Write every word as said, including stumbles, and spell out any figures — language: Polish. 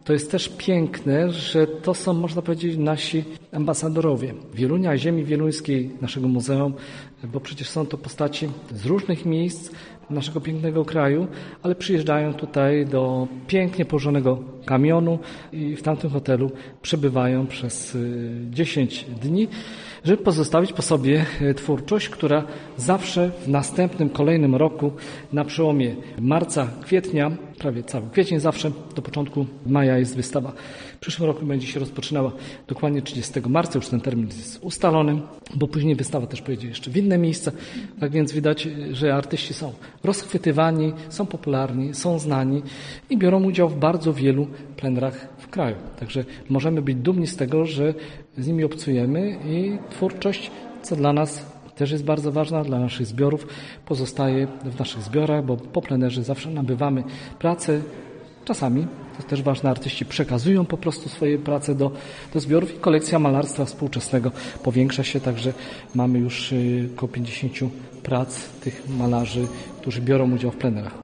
To jest też piękne, że to są, można powiedzieć, nasi ambasadorowie Wielunia, ziemi wieluńskiej, naszego muzeum, bo przecież są to postaci z różnych miejsc naszego pięknego kraju, ale przyjeżdżają tutaj do pięknie położonego kamionu i w tamtym hotelu przebywają przez dziesięć dni, żeby pozostawić po sobie twórczość, która zawsze w następnym, kolejnym roku na przełomie marca, kwietnia, prawie cały kwiecień zawsze, do początku maja jest wystawa. W przyszłym roku będzie się rozpoczynała dokładnie trzydziestego marca, już ten termin jest ustalony, bo później wystawa też pojedzie jeszcze w inne miejsca. Tak więc widać, że artyści są rozchwytywani, są popularni, są znani i biorą udział w bardzo wielu plenerach w kraju. Także możemy być dumni z tego, że z nimi obcujemy i twórczość, co dla nas też jest bardzo ważna, dla naszych zbiorów, pozostaje w naszych zbiorach, bo po plenerze zawsze nabywamy pracę. Czasami, to jest też ważne, artyści przekazują po prostu swoje prace do, do zbiorów i kolekcja malarstwa współczesnego powiększa się, także mamy już około pięćdziesiąt prac tych malarzy, którzy biorą udział w plenerach.